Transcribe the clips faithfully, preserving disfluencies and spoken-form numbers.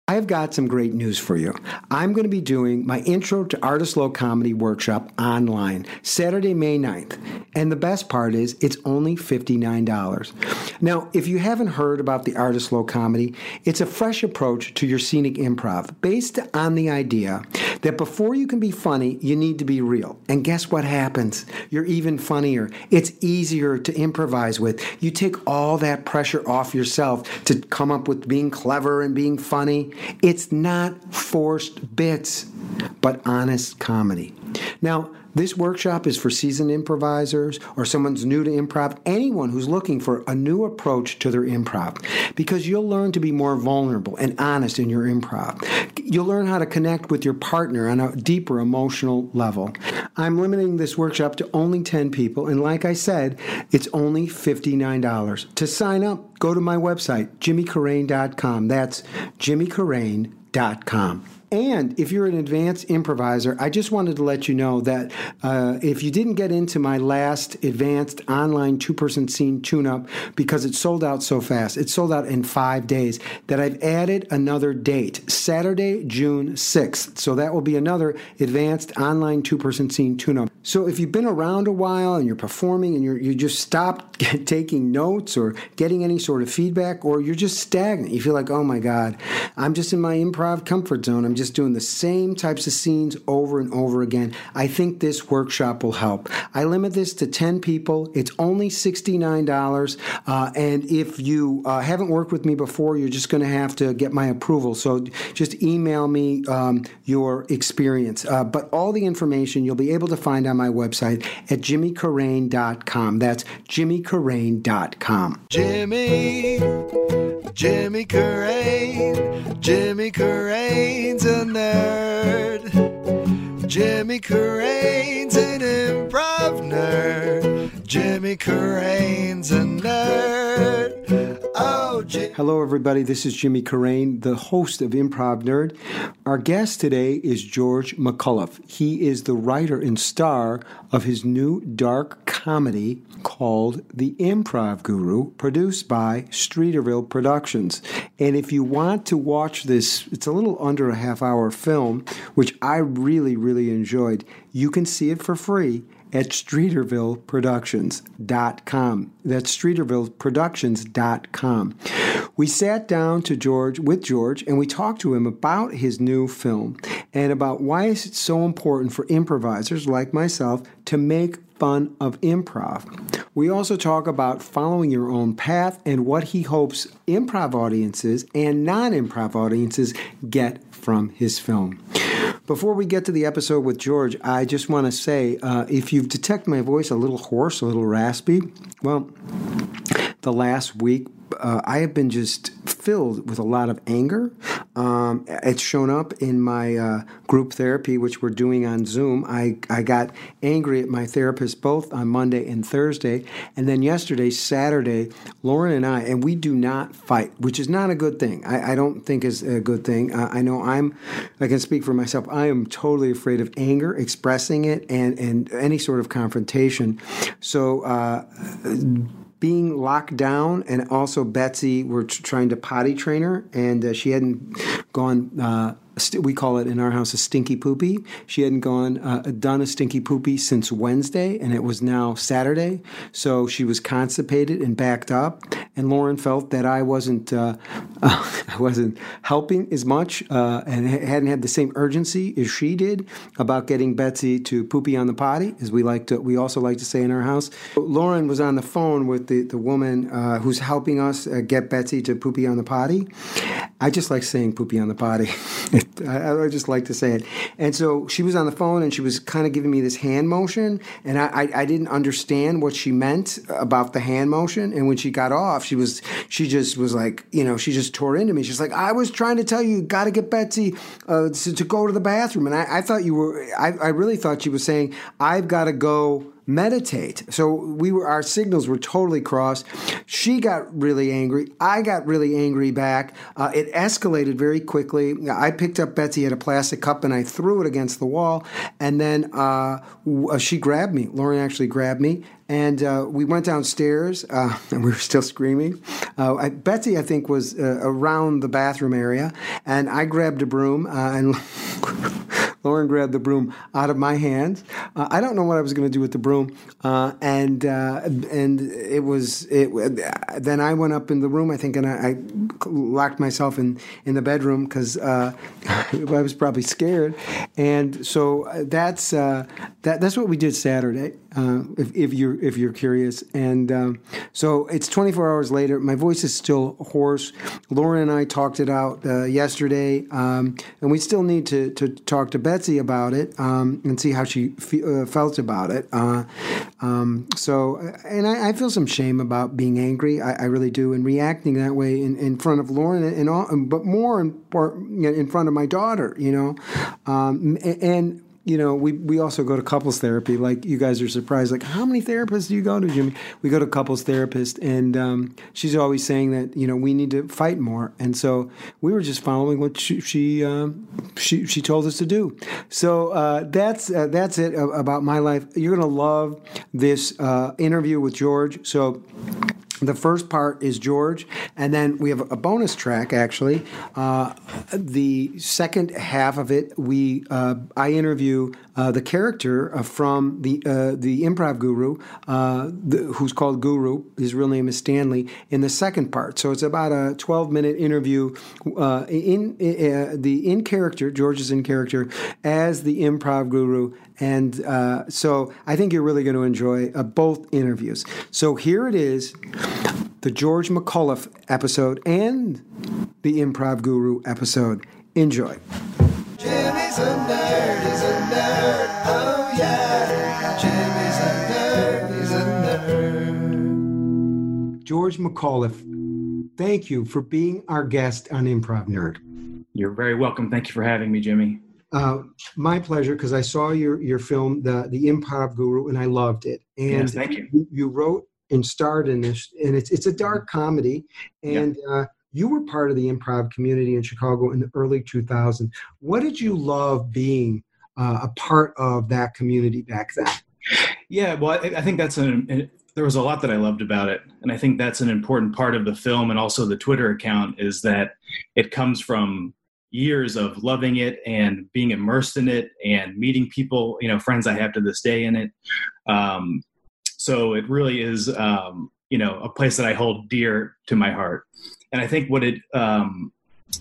I've got some great news for you. I'm going to be doing my Intro to Artist Low Comedy workshop online Saturday, May ninth. And the best part is it's only fifty-nine dollars. Now, if you haven't heard about the Artist Low Comedy, it's a fresh approach to your scenic improv based on the idea that before you can be funny, you need to be real. And guess what happens? You're even funnier. It's easier to improvise with. You take all that pressure off yourself to come up with being clever and being funny. It's not forced bits, but honest comedy. Now, this workshop is for seasoned improvisers or someone's new to improv, anyone who's looking for a new approach to their improv, because you'll learn to be more vulnerable and honest in your improv. You'll learn how to connect with your partner on a deeper emotional level. I'm limiting this workshop to only ten people, and like I said, it's only fifty-nine dollars. To sign up, go to my website, jimmy carrane dot com. That's jimmy carrane dot com. And if you're an advanced improviser, I just wanted to let you know that uh, if you didn't get into my last advanced online two-person scene tune-up because it sold out so fast, it sold out in five days, that I've added another date, Saturday, June sixth. So that will be another advanced online two-person scene tune-up. So if you've been around a while and you're performing and you're, you just stopped taking notes or getting any sort of feedback, or you're just stagnant, you feel like, oh my God, I'm just in my improv comfort zone. I'm just doing the same types of scenes over and over again. I think this workshop will help. I limit this to ten people. It's only sixty-nine dollars. Uh, and if you uh, haven't worked with me before, you're just going to have to get my approval. So just email me um, your experience. Uh, but all the information you'll be able to find on my website at jimmy carrane dot com. That's jimmy carrane dot com. Jimmy, Jimmy Carrane, Jimmy Carrane's a nerd. Jimmy Carrane's an improv nerd. Jimmy Carrane's a nerd. Oh, J- Hello, everybody. This is Jimmy Carrane, the host of Improv Nerd. Our guest today is George McCullough. He is the writer and star of his new dark comedy called The Improv Guru, produced by Streeterville Productions. And if you want to watch this, it's a little under a half-hour film, which I really, really enjoyed. You can see it for free at streeterville productions dot com. That's streeterville productions dot com. We sat down to George with George and we talked to him about his new film and about why is it so important for improvisers like myself to make fun of improv. We also talk about following your own path and what he hopes improv audiences and non-improv audiences get from his film. Before we get to the episode with George, I just want to say, uh, if you've detected my voice a little hoarse, a little raspy, well, the last week, uh, I have been just filled with a lot of anger. Um, it's shown up in my uh, group therapy, which we're doing on Zoom. I, I got angry at my therapist both on Monday and Thursday. And then yesterday, Saturday, Lauren and I, and we do not fight, which is not a good thing. I, I don't think is a good thing. Uh, I know I'm, I can speak for myself, I am totally afraid of anger, expressing it, and, and any sort of confrontation. So, uh, being locked down, and also Betsy, we're t- trying to potty train her, and uh, she hadn't gone, uh, st- we call it in our house a stinky poopy. She hadn't gone, uh, done a stinky poopy since Wednesday, and it was now Saturday. So she was constipated and backed up, and Lauren felt that I wasn't, uh, uh, I wasn't helping as much, uh, and ha- hadn't had the same urgency as she did about getting Betsy to poopy on the potty, as we like to, we also like to say in our house. Lauren was on the phone with the, the woman uh, who's helping us uh, get Betsy to poopy on the potty. I just like saying poopy on the potty. I, I just like to say it. And so she was on the phone and she was kind of giving me this hand motion, and I, I, I didn't understand what she meant about the hand motion. And when she got off, she was she just was like, you know, she just tore into me. She's like, I was trying to tell you, you got to get Betsy uh, to, to go to the bathroom. And I, I thought you were, I, I really thought she was saying, I've got to go meditate. So we were, our signals were totally crossed. She got really angry. I got really angry back. Uh, it escalated very quickly. I picked up Betsy at a plastic cup and I threw it against the wall. And then uh, she grabbed me. Lauren actually grabbed me. And uh, we went downstairs, uh, and we were still screaming. Uh, I, Betsy, I think, was uh, around the bathroom area, and I grabbed a broom, uh, and Lauren grabbed the broom out of my hands. Uh, I don't know what I was going to do with the broom, uh, and uh, and it was it. Then I went up in the room, I think, and I, I locked myself in, in the bedroom because uh, I was probably scared. And so that's uh, that that's what we did Saturday. Uh, if, if you're if you're curious, and um, so it's twenty-four hours later. My voice is still hoarse. Lauren and I talked it out uh, yesterday, um, and we still need to, to talk to Betsy about it um, and see how she fe- uh, felt about it. Uh, um, so, and I, I feel some shame about being angry. I, I really do, and reacting that way in, in front of Lauren, and all, but more in, in front of my daughter. You know, um, and. and You know, we, we also go to couples therapy. Like, you guys are surprised. Like, how many therapists do you go to, Jimmy? We go to couples therapist, and um, she's always saying that, you know, we need to fight more. And so we were just following what she she um, she, she told us to do. So uh, that's uh, that's it about my life. You're gonna love this uh, interview with George. So. The first part is George, and then we have a bonus track, actually. Uh, the second half of it, we uh, I interview uh, the character uh, from the uh, the improv guru, uh, the, who's called Guru. His real name is Stanley, in the second part. So it's about a twelve-minute interview uh, in uh, the in character, George is in character, as the improv guru. And uh, so I think you're really going to enjoy uh, both interviews. So here it is, the George McAuliffe episode and the Improv Guru episode. Enjoy. Jimmy's a nerd, he's a nerd, oh yeah. Jimmy's a nerd, he's a nerd. George McAuliffe, thank you for being our guest on Improv Nerd. You're very welcome. Thank you for having me, Jimmy. Uh, my pleasure, because I saw your your film, the the Improv Guru, and I loved it. And yes, thank you. you. You wrote and starred in this, and it's it's a dark comedy. And yeah. uh, you were part of the improv community in Chicago in the early two thousands. What did you love being uh, a part of that community back then? Yeah, well, I, I think that's an. an there was a lot that I loved about it, and I think that's an important part of the film and also the Twitter account, is that it comes from years of loving it and being immersed in it and meeting people, you know, friends I have to this day in it. Um, so it really is, um, you know, a place that I hold dear to my heart. And I think what it, um,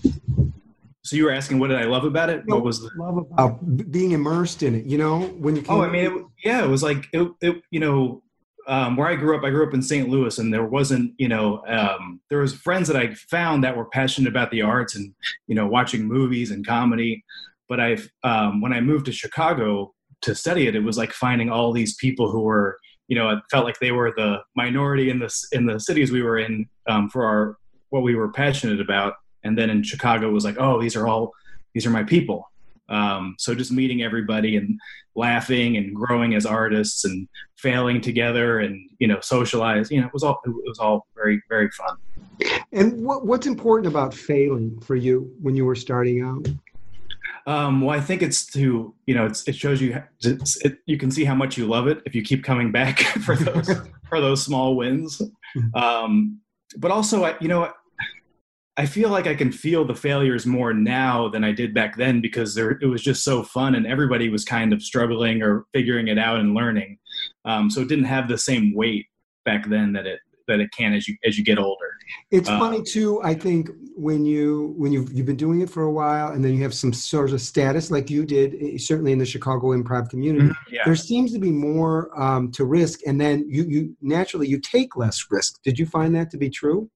so you were asking, what did I love about it? What was the love about being immersed in it? You know, when you came oh, I mean, it, yeah, it was like, it, it you know, Um, where I grew up, I grew up in Saint Louis, and there wasn't, you know, um, there was friends that I found that were passionate about the arts and, you know, watching movies and comedy. But I've, um, when I moved to Chicago to study it, it was like finding all these people who were, you know, it felt like they were the minority in the, in the cities we were in um, for our, what we were passionate about. And then in Chicago it was like, oh, these are all, these are my people. Um, so just meeting everybody and laughing and growing as artists and failing together and, you know, socialize, you know, it was all, it was all very, very fun. And what, what's important about failing for you when you were starting out? Um, well, I think it's to, you know, it's, it shows you, it's, it, you can see how much you love it if you keep coming back for those, for those small wins. Um, but also, I, you know, I feel like I can feel the failures more now than I did back then, because there, it was just so fun and everybody was kind of struggling or figuring it out and learning. Um, so it didn't have the same weight back then that it that it can as you as you get older. It's uh, funny too. I think when you when you've you've been doing it for a while and then you have some sort of status like you did, certainly in the Chicago improv community, mm-hmm, yeah. there seems to be more um, to risk, and then you you naturally you take less risk. Did you find that to be true?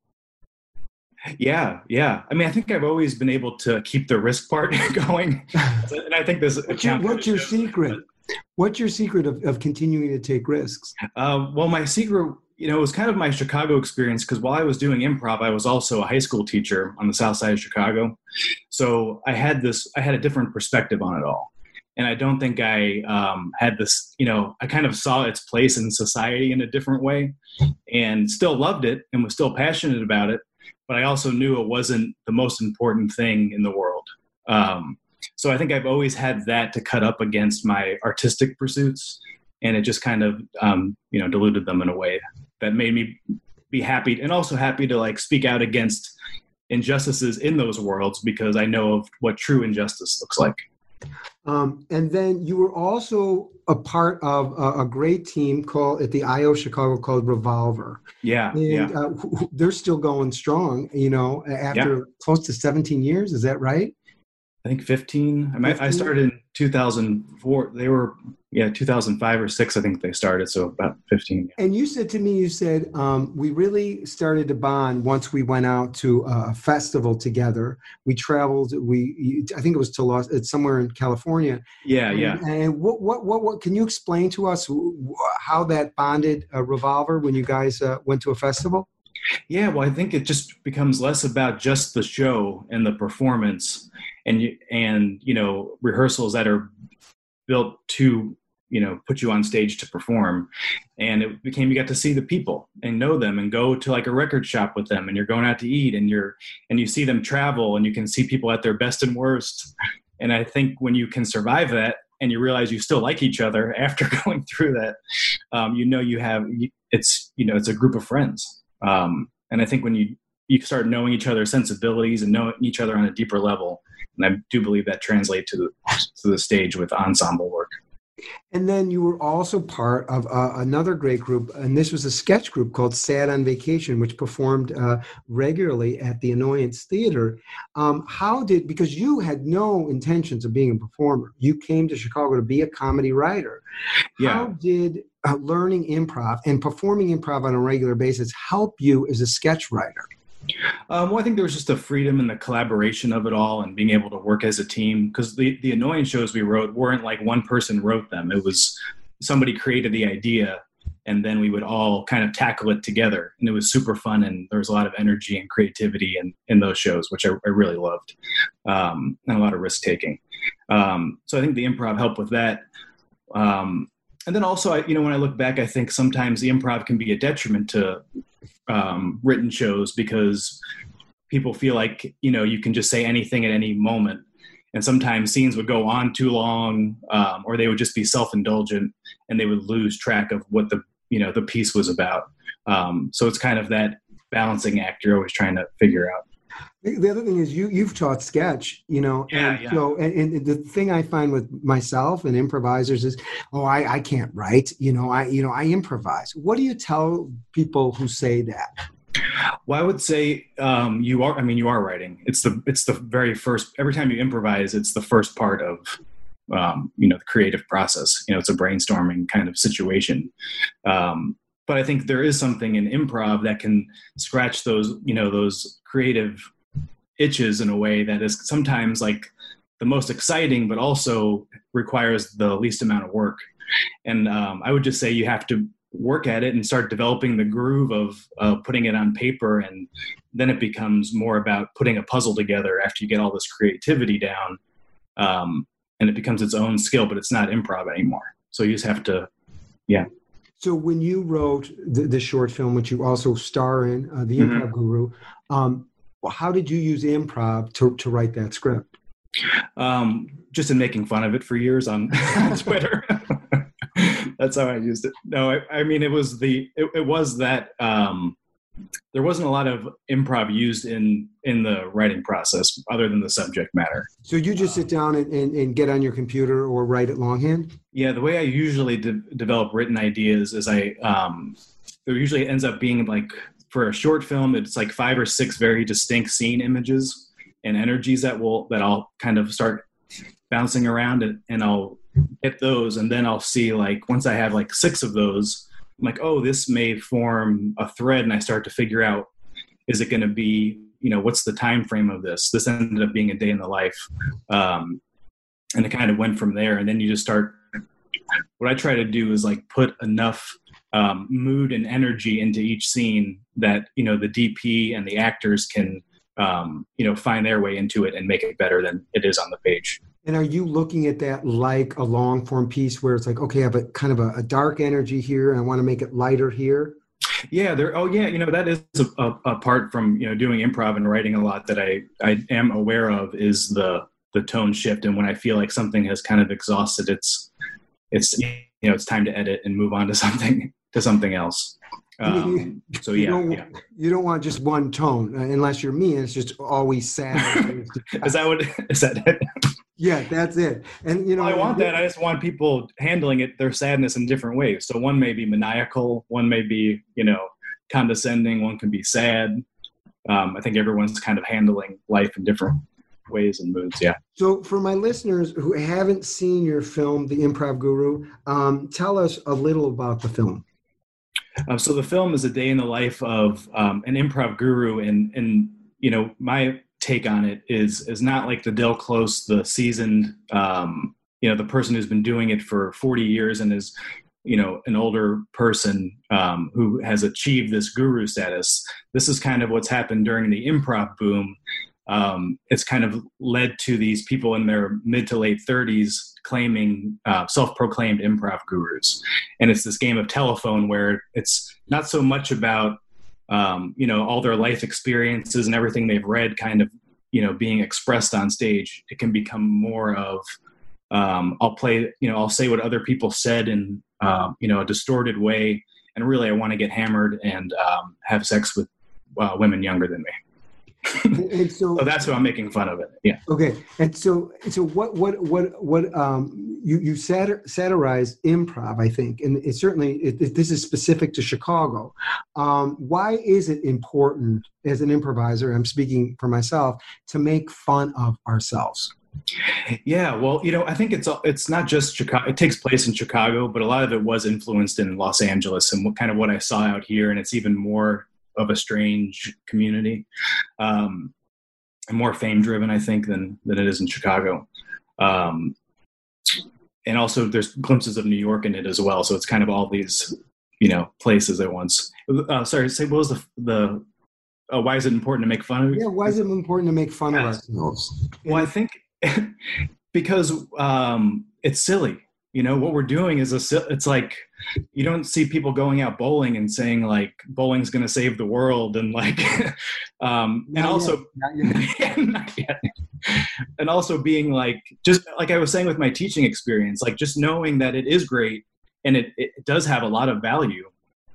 Yeah, yeah. I mean, I think I've always been able to keep the risk part going, and I think this. What's your, what's your secret? What's your secret of, of continuing to take risks? Uh, well, my secret, you know, it was kind of my Chicago experience, because while I was doing improv, I was also a high school teacher on the South Side of Chicago. So I had this, I had a different perspective on it all. And I don't think I um, had this, you know, I kind of saw its place in society in a different way and still loved it and was still passionate about it. But I also knew it wasn't the most important thing in the world. Um, so I think I've always had that to cut up against my artistic pursuits. And it just kind of, um, you know, diluted them in a way that made me be happy and also happy to like speak out against injustices in those worlds because I know of what true injustice looks like. Um, and then you were also a part of a, a great team called at the I O Chicago called Revolver. Yeah, and yeah. Uh, wh- wh- they're still going strong, you know, after Yeah. close to seventeen years. Is that right? I think fifteen. I, might, I started in two thousand four. They were, yeah, two thousand five or six, I think they started. So about fifteen. Yeah. And you said to me, you said, um, we really started to bond once we went out to a festival together. We traveled, we, I think it was to Los, it's somewhere in California. Yeah, and, yeah. And what, what, what, what, can you explain to us how that bonded uh, Revolver when you guys uh, went to a festival? Yeah, well, I think it just becomes less about just the show and the performance and, you, and, you know, rehearsals that are built to, you know, put you on stage to perform. And it became, you got to see the people and know them and go to like a record shop with them and you're going out to eat and you're, and you see them travel and you can see people at their best and worst. And I think when you can survive that and you realize you still like each other after going through that, um, you know, you have, it's, you know, it's a group of friends. Um, and I think when you, you start knowing each other's sensibilities and knowing each other on a deeper level, and I do believe that translates to the, to the stage with ensemble work. And then you were also part of uh, another great group, and this was a sketch group called Sad on Vacation, which performed uh, regularly at the Annoyance Theater. Um, how did, because you had no intentions of being a performer, you came to Chicago to be a comedy writer. Yeah. How did uh, learning improv and performing improv on a regular basis help you as a sketch writer? Um, well, I think there was just the freedom and the collaboration of it all and being able to work as a team because the, the Annoyance shows we wrote weren't like one person wrote them. It was somebody created the idea and then we would all kind of tackle it together. And it was super fun. And there was a lot of energy and creativity in, in those shows, which I, I really loved, um, and a lot of risk taking. Um, so I think the improv helped with that. Um, and then also, I, you know, when I look back, I think sometimes the improv can be a detriment to um, written shows because people feel like, you know, you can just say anything at any moment. And sometimes scenes would go on too long, um, or they would just be self-indulgent and they would lose track of what the, you know, the piece was about. Um, so it's kind of that balancing act you're always trying to figure out. The other thing is you, you've taught sketch, you know, Yeah, and yeah. so, and, and the thing I find with myself and improvisers is, oh, I, I can't write, you know, I, you know, I improvise. What do you tell people who say that? Well, I would say um, you are, I mean, you are writing. It's the, it's the very first, every time you improvise, it's the first part of, um, you know, the creative process. You know, it's a brainstorming kind of situation. Um, but I think there is something in improv that can scratch those, you know, those creative itches in a way that is sometimes like the most exciting, but also requires the least amount of work. And um, I would just say you have to work at it and start developing the groove of uh, putting it on paper. And then it becomes more about putting a puzzle together after you get all this creativity down. Um, and it becomes its own skill, but it's not improv anymore. So you just have to, yeah. So when you wrote the, the short film, which you also star in, uh, The Improv Mm-hmm. Guru, um, how did you use improv to, to write that script? Um, just in making fun of it for years on Twitter. That's how I used it. No, I, I mean, it was the, it, it was that, um, there wasn't a lot of improv used in, in the writing process other than the subject matter. So you just sit down and, and, and get on your computer or write it longhand? Yeah. The way I usually de- develop written ideas is I, um, there usually ends up being like, for a short film, it's like five or six very distinct scene images and energies that will, that I'll kind of start bouncing around and, and I'll get those. And then I'll see like, once I have like six of those, I'm like, oh, this may form a thread. And I start to figure out, is it going to be, you know, what's the time frame of this? This ended up being a day in the life. Um, and it kind of went from there. And then you just start, what I try to do is like put enough um, mood and energy into each scene that, you know, the D P and the actors can, um, you know, find their way into it and make it better than it is on the page. And are you looking at that like a long form piece where it's like, okay, I have a kind of a, a dark energy here and I want to make it lighter here? Yeah, there. Oh, yeah. You know, that is a, a, apart from you know doing improv and writing a lot that I I am aware of is the the tone shift, and when I feel like something has kind of exhausted its it's you know it's time to edit and move on to something to something else. Um, so you yeah, don't, yeah. You don't want just one tone, uh, unless you're me, and it's just always sad. Is that what is that? It? Yeah, that's it. And you know, well, I want that. I just want people handling it, their sadness in different ways. So one may be maniacal, one may be you know condescending, one can be sad. Um, I think everyone's kind of handling life in different ways and moods. Yeah. So for my listeners who haven't seen your film, The Improv Guru, um, tell us a little about the film. Um, so the film is a day in the life of um, an improv guru, and and you know my take on it is is not like the Del Close, the seasoned, um, you know, the person who's been doing it for forty years and is, you know, an older person um, who has achieved this guru status. This is kind of what's happened during the improv boom. Um, it's kind of led to these people in their mid to late thirties claiming uh, self-proclaimed improv gurus. And it's this game of telephone where it's not so much about, um, you know, all their life experiences and everything they've read kind of, you know, being expressed on stage. It can become more of, um, I'll play, you know, I'll say what other people said in, um, you know, a distorted way. And really, I want to get hammered and um, have sex with uh, women younger than me. And so, so that's why I'm making fun of it. Yeah. Okay. And so, so what, what, what, what, um, you, you satir- satirize improv, I think, and it certainly, it, it, this is specific to Chicago. Um, why is it important as an improviser, I'm speaking for myself, to make fun of ourselves? Yeah, well, you know, I think it's it's not just Chicago. It takes place in Chicago, but a lot of it was influenced in Los Angeles and what kind of what I saw out here, and it's even more of a strange community, um, and more fame-driven, I think, than than it is in Chicago. Um, and also, there's glimpses of New York in it as well. So it's kind of all these, you know, places at once. Uh, sorry, say what was the the? Uh, why is it important to make fun of? Yeah, why is it important to make fun yeah. of ourselves? Well, I think because um, it's silly. You know, what we're doing is a, it's like, you don't see people going out bowling and saying like, bowling's going to save the world. And like, um, and also, Not yet. not yet. And also being like, just like I was saying with my teaching experience, like just knowing that it is great and it, it does have a lot of value.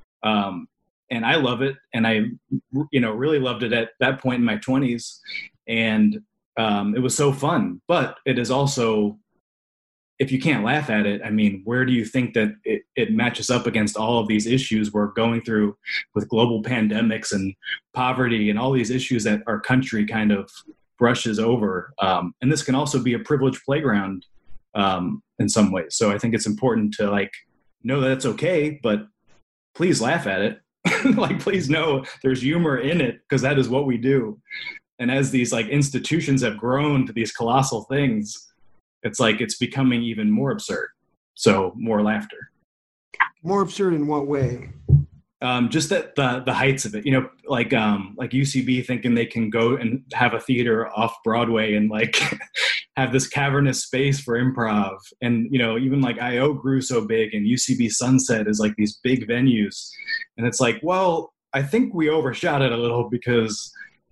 Um, and I love it. And I, you know, really loved it at that point in my twenties. And um, it was so fun, but it is also, if you can't laugh at it, I mean, where do you think that it, it matches up against all of these issues we're going through with global pandemics and poverty and all these issues that our country kind of brushes over? Um, and this can also be a privileged playground um, in some ways. So I think it's important to like know that it's okay, but please laugh at it. Like, please know there's humor in it because that is what we do. And as these like institutions have grown to these colossal things, it's like it's becoming even more absurd. So more laughter. More absurd in what way? Um, just that the the heights of it, you know, like um, like U C B thinking they can go and have a theater off Broadway and like have this cavernous space for improv. And, you know, even like I O grew so big and U C B Sunset is like these big venues. And it's like, well, I think we overshot it a little because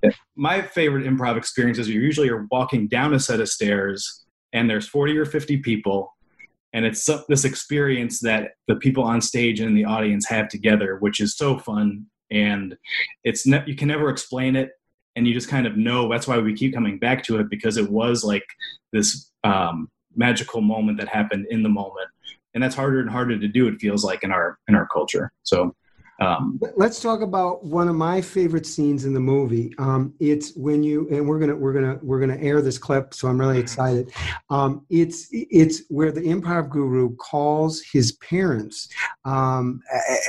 my favorite improv experiences are usually you're walking down a set of stairs and there's forty or fifty people, and it's this experience that the people on stage and the audience have together, which is so fun. And it's ne- you can never explain it, and you just kind of know. That's why we keep coming back to it, because it was like this um, magical moment that happened in the moment, and that's harder and harder to do. It feels like in our in our culture. So. Um, Let's talk about one of my favorite scenes in the movie. Um, it's when you and we're gonna we're gonna we're gonna air this clip, so I'm really excited. Um, it's it's where the improv guru calls his parents um,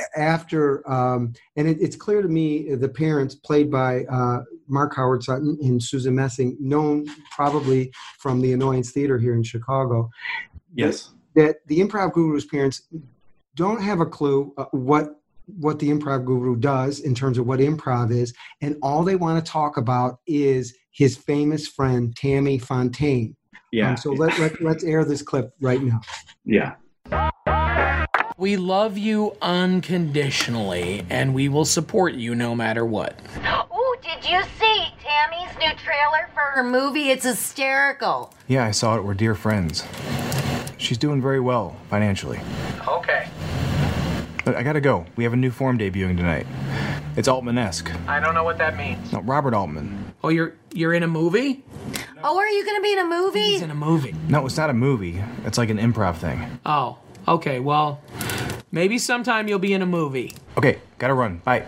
after, um, and it, it's clear to me the parents, played by uh, Mark Howard Sutton and Susan Messing, known probably from the Annoyance Theater here in Chicago. yes, that, that the improv guru's parents don't have a clue uh, what. what the improv guru does in terms of what improv is. And all they want to talk about is his famous friend, Tammy Fontaine, Yeah. Um, so let, let, let's air this clip right now. Yeah. We love you unconditionally, and we will support you no matter what. Oh, did you see Tammy's new trailer for her movie? It's hysterical. Yeah, I saw it. We're dear friends. She's doing very well financially. Okay. But I gotta go. We have a new form debuting tonight. It's Altman-esque. I don't know what that means. No, Robert Altman. Oh, you're you're in a movie? Oh, are you going to be in a movie? He's in a movie. No, it's not a movie. It's like an improv thing. Oh, okay. Well, maybe sometime you'll be in a movie. Okay, gotta run. Bye.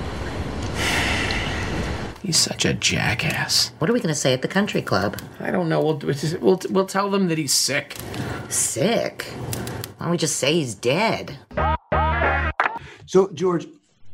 He's such a jackass. What are we going to say at the country club? I don't know. We'll we'll we'll tell them that he's sick. Sick? Why don't we just say he's dead? So, George,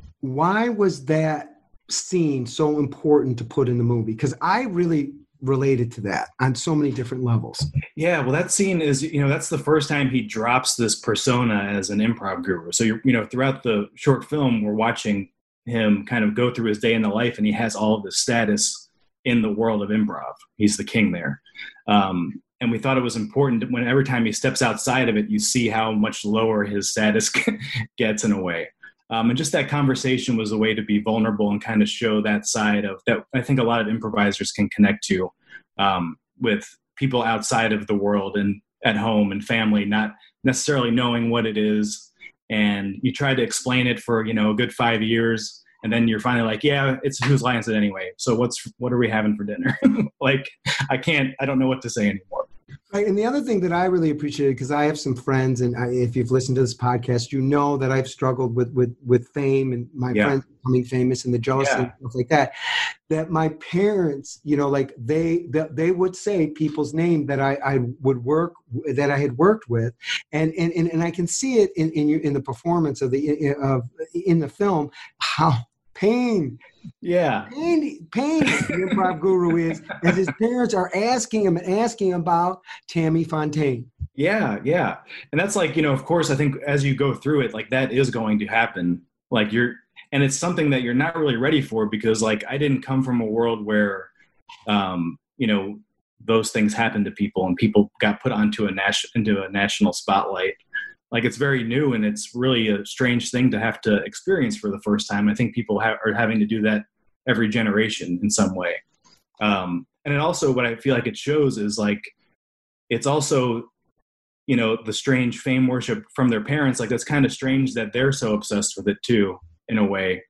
why was that scene so important to put in the movie? Because I really related to that on so many different levels. Yeah, well, that scene is, you know, that's the first time he drops this persona as an improv guru. So, you're, you know, throughout the short film, we're watching him kind of go through his day in the life, and he has all of this status in the world of improv. He's the king there. Um, and we thought it was important when every time he steps outside of it, you see how much lower his status gets in a way. Um, and just that conversation was a way to be vulnerable and kind of show that side of that. I think a lot of improvisers can connect to um, with people outside of the world and at home and family, not necessarily knowing what it is. And you try to explain it for, you know, a good five years. And then you're finally like, yeah, it's Whose Line Is It Anyway? So what's, what are we having for dinner? Like, I can't, I don't know what to say anymore. Right. And the other thing that I really appreciated, because I have some friends, and I, if you've listened to this podcast, you know that I've struggled with with, with fame and my Yeah. friends becoming famous and the jealousy Yeah. and stuff like that. That my parents, you know, like they they, they would say people's name that I, I would work that I had worked with, and and and, and I can see it in in, your, in the performance of the of in the film how pain. Yeah. Pain, pain, the improv guru is, as his parents are asking him and asking about Tammy Fontaine. Yeah, yeah. And that's like, you know, of course, I think as you go through it, like that is going to happen. Like you're, and it's something that you're not really ready for because like I didn't come from a world where, um, you know, those things happen to people and people got put onto a national, into a national spotlight. Like it's very new and it's really a strange thing to have to experience for the first time. I think people ha- are having to do that every generation in some way. Um, and it also, what I feel like it shows is like, it's also, you know, the strange fame worship from their parents. Like that's kind of strange that they're so obsessed with it too, in a way.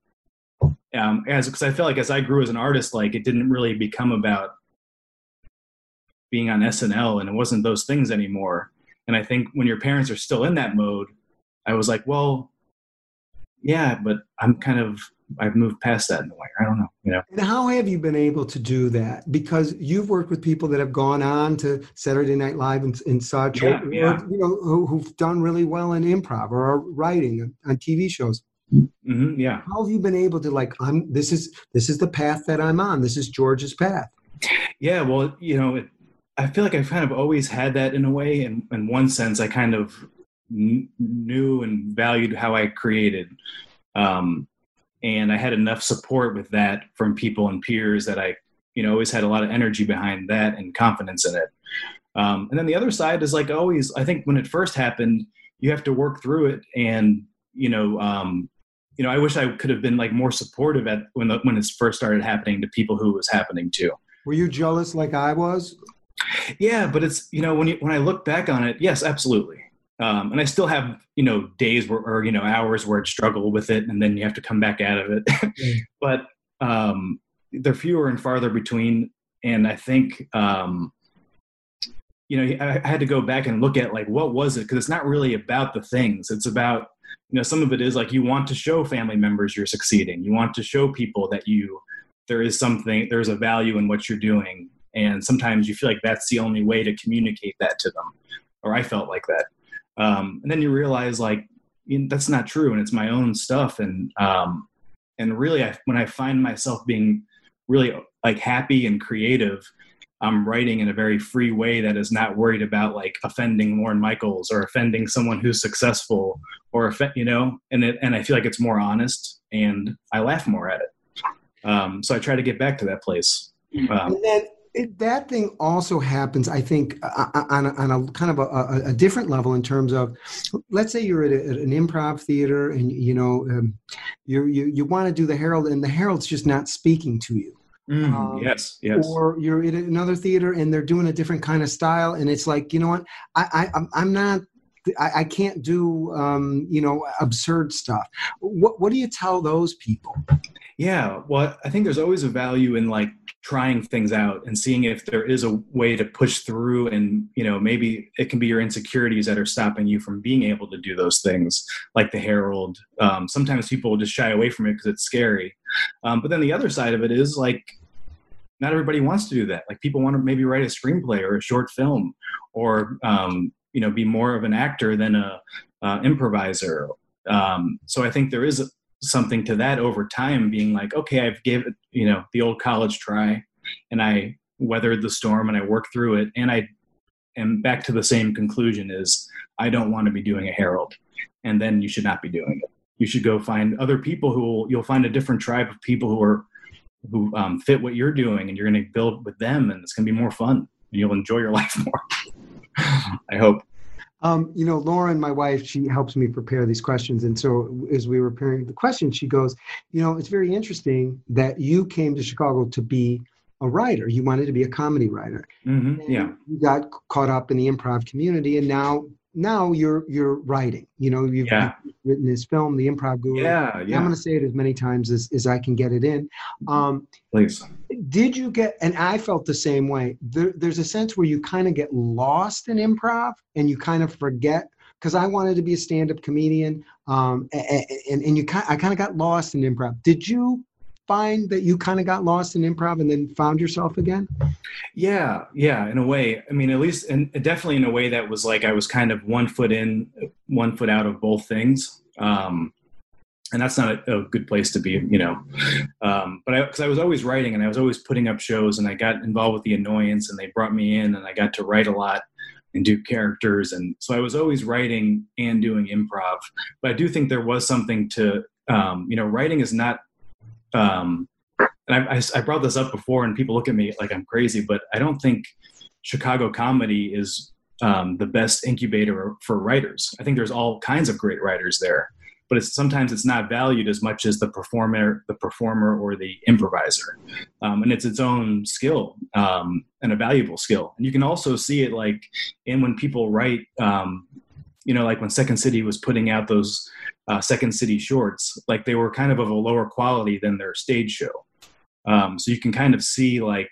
Um, as, because I feel like as I grew as an artist, like it didn't really become about being on S N L and it wasn't those things anymore. And I think when your parents are still in that mode, I was like, well, yeah, but I'm kind of, I've moved past that in a way. I don't know, you know. And how have you been able to do that? Because you've worked with people that have gone on to Saturday Night Live and, and such, Yeah, or, yeah. or, you know, who, who've done really well in improv or are writing on T V shows. Mm-hmm, yeah. How have you been able to like, I'm, this is, this is the path that I'm on. This is George's path. Yeah, well, you know, it, I feel like I've kind of always had that in a way. In, in one sense, I kind of kn- knew and valued how I created. Um, and I had enough support with that from people and peers that I, you know, always had a lot of energy behind that and confidence in it. Um, and then the other side is like always, I think when it first happened, you have to work through it. And, you know, um, you know, I wish I could have been like more supportive at when the, when it first started happening to people who it was happening to. Were you jealous like I was? Yeah, but it's, you know, when you, when I look back on it, yes, absolutely. Um, and I still have, you know, days where, or, you know, hours where I'd struggle with it and then you have to come back out of it. Mm. But um, they're fewer and farther between. And I think, um, you know, I, I had to go back and look at like, what was it? Because it's not really about the things. It's about, you know, some of it is like you want to show family members you're succeeding. You want to show people that you, there is something, there's a value in what you're doing. And sometimes you feel like that's the only way to communicate that to them. Or I felt like that. Um, and then you realize like, you know, that's not true. And it's my own stuff. And, um, and really I, when I find myself being really like happy and creative, I'm writing in a very free way that is not worried about like offending Lorne Michaels or offending someone who's successful or, you know, and it, and I feel like it's more honest and I laugh more at it. Um, so I try to get back to that place. Um, And then it, that thing also happens, I think, uh, on a, on a kind of a, a, a different level in terms of, let's say you're at, a, at an improv theater and, you know, um, you you you want to do the Herald and the Herald's just not speaking to you. Mm, Um, yes, yes. Or you're at another theater and they're doing a different kind of style, and it's like, you know what, I, I I'm, I'm not, I, I can't do, um, you know, absurd stuff. What what do you tell those people? Yeah, well, I think there's always a value in like trying things out and seeing if there is a way to push through, and you know, maybe it can be your insecurities that are stopping you from being able to do those things, like the Herald. Um, sometimes people just shy away from it because it's scary. Um, but then the other side of it is like, not everybody wants to do that. Like people want to maybe write a screenplay or a short film, or um, you know, be more of an actor than a uh, improviser. Um, so I think there is a, something to that over time, being like, okay, I've gave it, you know, the old college try, and I weathered the storm and I worked through it, and I am back to the same conclusion: is I don't want to be doing a Herald, and then you should not be doing it. You should go find other people who will, you'll find a different tribe of people who are who um, fit what you're doing, and you're going to build with them, and it's going to be more fun, and you'll enjoy your life more. I hope. Um, you know, Lauren, my wife, she helps me prepare these questions. And so as we were preparing the questions, she goes, you know, it's very interesting that you came to Chicago to be a writer. You wanted to be a comedy writer. Mm-hmm. Yeah. You got caught up in the improv community, and now now you're you're writing. You know, you've, yeah. you've written this film, The Improv Guru. Yeah, yeah. I'm going to say it as many times as, as I can get it in. Um, Please. Did you get, and I felt the same way, there, there's a sense where you kind of get lost in improv and you kind of forget, because I wanted to be a stand-up comedian, um, and, and, and you kind, I kind of got lost in improv. Did you find that you kind of got lost in improv and then found yourself again? Yeah, yeah, in a way. I mean, at least, and definitely in a way that was like I was kind of one foot in, one foot out of both things. Um, and that's not a, a good place to be, you know. Um, but I, because I was always writing and I was always putting up shows, and I got involved with The Annoyance, and they brought me in, and I got to write a lot and do characters. And so I was always writing and doing improv. But I do think there was something to, um, you know, writing is not, um, and I, I, I brought this up before, and people look at me like I'm crazy, but I don't think Chicago comedy is um, the best incubator for writers. I think there's all kinds of great writers there, but it's sometimes it's not valued as much as the performer, the performer or the improviser, um, and it's its own skill um, and a valuable skill. And you can also see it like in when people write, um, you know, like when Second City was putting out those uh, Second City shorts, like they were kind of of a lower quality than their stage show. Um, so you can kind of see like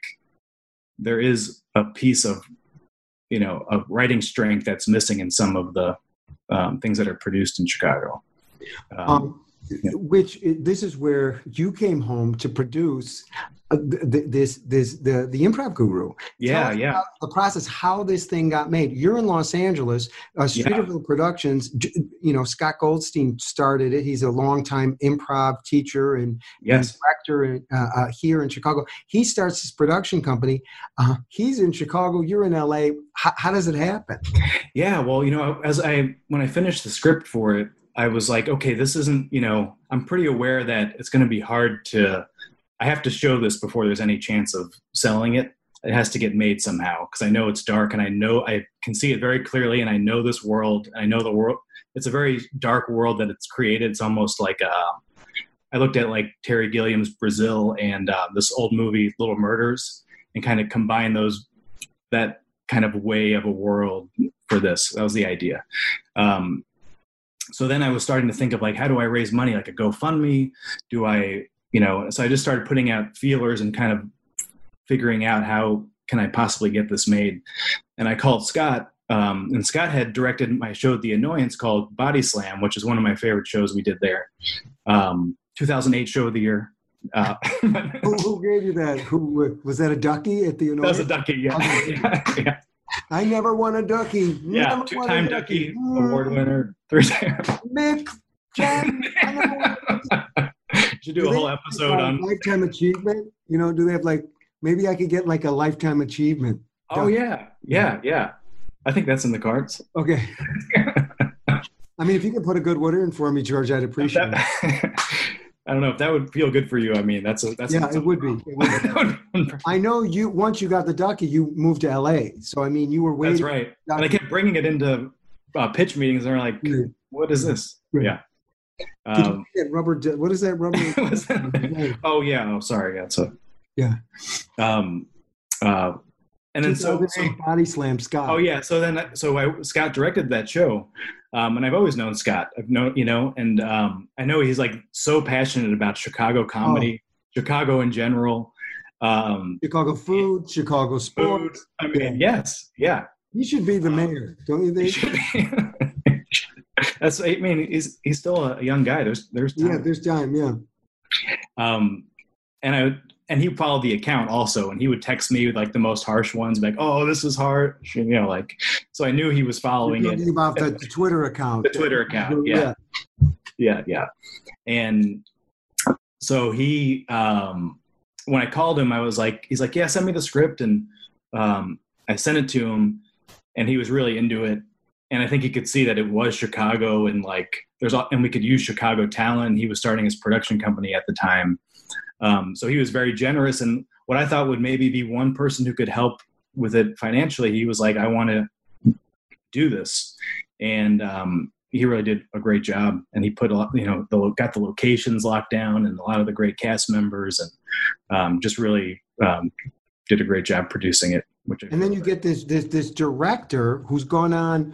there is a piece of, you know, of writing strength that's missing in some of the um, things that are produced in Chicago. Um, Um, yeah. Which this is where you came home to produce uh, th- this this the the Improv Guru. Yeah, Tell us yeah. about the process, how this thing got made. You're in Los Angeles, uh, Streeterville Productions. j- You know, Scott Goldstein started it. He's a longtime improv teacher and, Yes. and director uh, uh, here in Chicago. He starts his production company. Uh, he's in Chicago. You're in L A. How, how does it happen? Yeah, well, you know, as I when I finished the script for it, I was like, okay, this isn't, you know, I'm pretty aware that it's going to be hard to, I have to show this before there's any chance of selling it. It has to get made somehow, because I know it's dark, and I know I can see it very clearly, and I know this world, and I know the world. It's a very dark world that it's created. It's almost like, uh, I looked at like Terry Gilliam's Brazil and uh, this old movie, Little Murders, and kind of combine those, that kind of way of a world for this. That was the idea. Um, So then I was starting to think of like, how do I raise money? Like a GoFundMe? Do I, you know, so I just started putting out feelers and kind of figuring out how can I possibly get this made. And I called Scott, um, and Scott had directed my show, The Annoyance, called Body Slam, which is one of my favorite shows we did there. Um, two thousand eight show of the year. Uh, who, who gave you that? Who was that? A ducky at the? that was a ducky, yeah. yeah, yeah. I never won a ducky. Yeah, Never won a two-time ducky. Ducky award winner. Three-time. Mick, Jen, I never won a ducky. Should do a they whole have, episode uh, on. lifetime achievement. You know, do they have like? Maybe I could get like a lifetime achievement. Oh yeah, yeah, yeah. I think that's in the cards. Okay. I mean, if you could put a good word in for me, George, I'd appreciate it. I don't know if that would feel good for you. I mean, that's a, that's Yeah, a, it would be. It would be. I know you. Once you got the ducky, you moved to L A. So I mean, you were waiting. That's right. And I kept bringing it into uh, pitch meetings, and they're like, "What is this?" Right. Yeah. Did Um, you get rubber? What is that rubber? was that- oh yeah. Oh sorry. Yeah. So Yeah. um, uh, and then so, so Body Slam Scott. oh yeah. So then so I, Scott directed that show. Um, and I've always known Scott. I've known, you know, and um, I know he's like so passionate about Chicago comedy, oh. Chicago in general. Um, Chicago food, Chicago sports. Food. I mean, yeah. yes, yeah. He should be the mayor, don't you think? That's. I mean, he's he's still a young guy. There's there's time. Yeah, there's time. Yeah. Um, and I and he followed the account also, and he would text me with like the most harsh ones, like, "Oh, this is harsh," you know, like. So I knew he was following You're talking it. About the, the Twitter account. The Twitter account, yeah, yeah, yeah, yeah. And so he, um, when I called him, I was like, he's like, "Yeah, send me the script," and um, I sent it to him, and he was really into it. And I think he could see that it was Chicago, and like there's, and we could use Chicago talent. He was starting his production company at the time. Um, so he was very generous, and what I thought would maybe be one person who could help with it financially, he was like, I want to do this. And um, he really did a great job, and he put a lot, you know, the, got the locations locked down and a lot of the great cast members, and um, just really um, did a great job producing it. Which I and then you get this, this, this director who's gone on,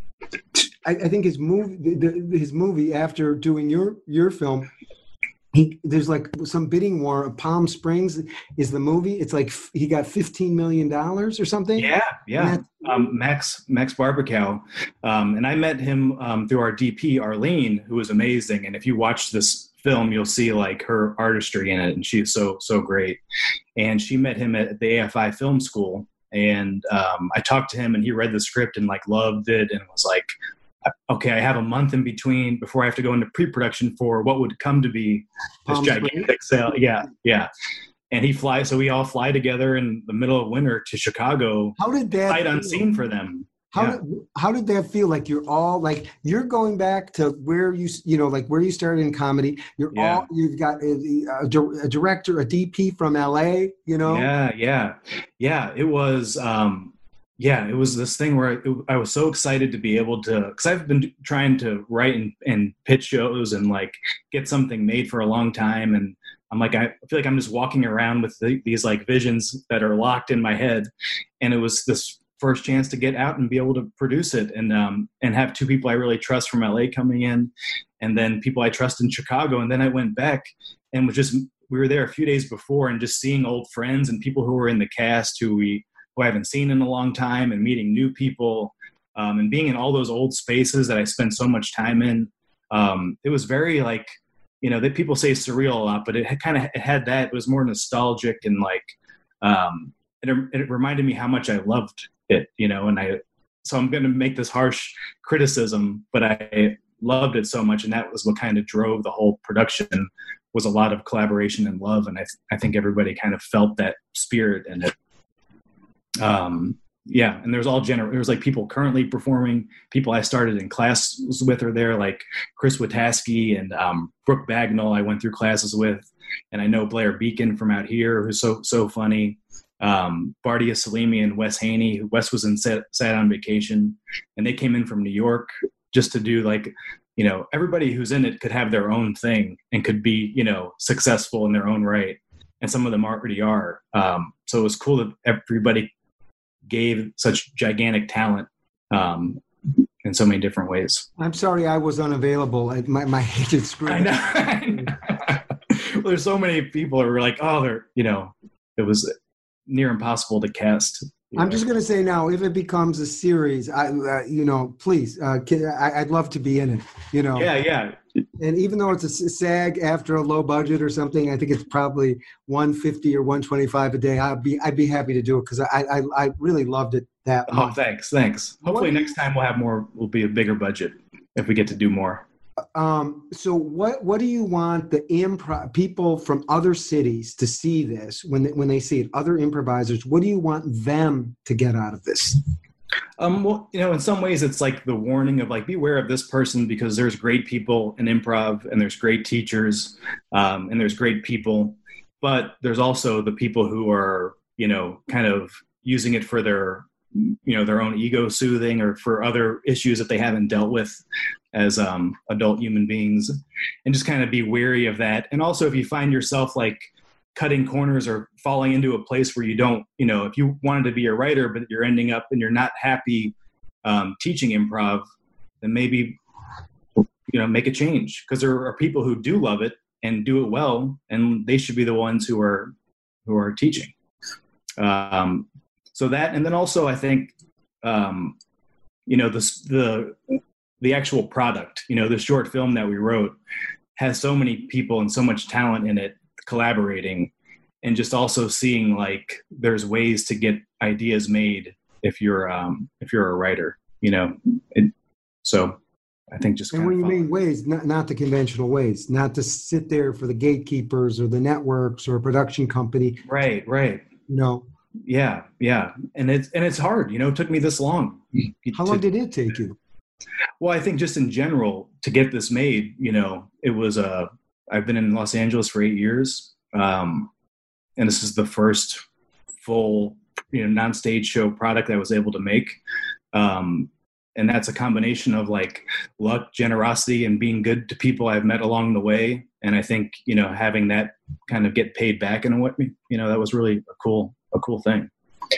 I, I think his movie, the, his movie after doing your, your film, He, there's like some bidding war of Palm Springs is the movie. It's like he got fifteen million dollars or something. Yeah, yeah. Um, Max Max Barbacow. Um, and I met him um, through our D P, Arlene, who was amazing. And if you watch this film, you'll see like her artistry in it. And she's so, so great. And she met him at the A F I Film School. And um, I talked to him, and he read the script and like loved it and was like, okay, I have a month in between before I have to go into pre-production for what would come to be this Palm gigantic sale. Yeah, yeah. And he flies, so we all fly together in the middle of winter to Chicago. How did that sight feel? unseen for them? How yeah. did how did that feel? Like you're all like you're going back to where you you know like where you started in comedy. You're yeah. all you've got a, a, a director, a D P from L A. You know. Yeah, yeah, yeah. It was. Um, Yeah, it was this thing where I, I was so excited to be able to, because I've been trying to write and, and pitch shows and like get something made for a long time. And I'm like, I feel like I'm just walking around with the, these like visions that are locked in my head. And it was this first chance to get out and be able to produce it and, um, and have two people I really trust from L A coming in, and then people I trust in Chicago. And then I went back and was just, we were there a few days before and just seeing old friends and people who were in the cast who we, who I haven't seen in a long time, and meeting new people, um, and being in all those old spaces that I spent so much time in. Um, it was very like, you know, that people say surreal a lot, but it had kind of it had that. It was more nostalgic and like, um, it, it reminded me how much I loved it, you know. And I, so I'm going to make this harsh criticism, but I loved it so much, and that was what kind of drove the whole production. Was a lot of collaboration and love, and I I think everybody kind of felt that spirit in it. Um, yeah. And there's all gener, there's like people currently performing, people I started in classes with are there, like Chris Witaski and, um, Brooke Bagnall I went through classes with, and I know Blair Beacon from out here, who's so, so funny. Um, Bardia Salimi and Wes Haney. Wes was in Sad, Sad on Vacation, and they came in from New York just to do like, you know, everybody who's in it could have their own thing and could be, you know, successful in their own right. And some of them already are. Um, so it was cool that everybody gave such gigantic talent um, in so many different ways. I'm sorry I was unavailable. I, my my agent screwed. I know. I know. Well, there's so many people who were like, oh, they're, you know, it was near impossible to cast. I'm just going to say now, if it becomes a series, I, uh, you know, please, uh, I, I'd love to be in it, you know. Yeah, yeah. And even though it's a SAG after a low budget or something, I think it's probably one fifty or one twenty-five a day. I'd be I'd be happy to do it because I, I I really loved it that much. Oh, thanks, thanks. Hopefully what, next time we'll have more. Will be a bigger budget if we get to do more. Um. So what what do you want the improv people from other cities to see this when they, when they see it? Other improvisers, what do you want them to get out of this? Um, well, you know, in some ways, it's like the warning of like, beware of this person because there's great people in improv and there's great teachers um, and there's great people, but there's also the people who are, you know, kind of using it for their, you know, their own ego soothing or for other issues that they haven't dealt with as um, adult human beings, and just kind of be wary of that. And also, if you find yourself like cutting corners or falling into a place where you don't, you know, if you wanted to be a writer, but you're ending up and you're not happy um, teaching improv, then maybe, you know, make a change, because there are people who do love it and do it well, and they should be the ones who are, who are teaching. Um, so that, and then also I think, um, you know, the, the, the actual product, you know, the short film that we wrote has so many people and so much talent in it collaborating, and just also seeing like there's ways to get ideas made if you're um if you're a writer, you know. It, so I think just and when you mean ways, not not the conventional ways, not to sit there for the gatekeepers or the networks or a production company. Right, right. You know. Yeah, yeah, and it's and it's hard. You know, it took me this long. How to, long did it take you? Well, I think just in general to get this made, you know, it was a. Uh, I've been in Los Angeles for eight years, um, and this is the first full, you know, non-stage show product I was able to make. Um, and that's a combination of like luck, generosity, and being good to people I've met along the way. And I think, you know, having that kind of get paid back in a way, you know, that was really a cool, a cool thing.